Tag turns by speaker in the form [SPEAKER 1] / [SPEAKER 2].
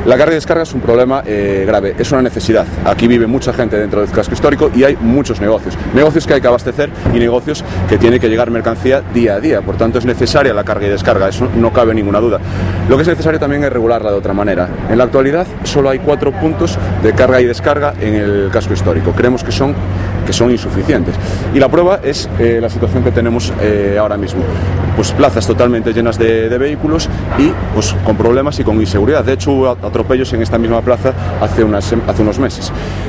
[SPEAKER 1] La carga y descarga es un problema grave, es una necesidad. Aquí vive mucha gente dentro del casco histórico y hay muchos negocios que hay que abastecer y negocios que tiene que llegar mercancía día a día. Por tanto, es necesaria la carga y descarga, eso no cabe ninguna duda. Lo que es necesario también es regularla de otra manera. En la actualidad solo hay 4 puntos de carga y descarga en el casco histórico. Creemos que son insuficientes. Y la prueba es la situación que tenemos ahora mismo. Pues plazas totalmente llenas de vehículos y pues con problemas y con inseguridad. De hecho, hubo atropellos en esta misma plaza hace unos meses.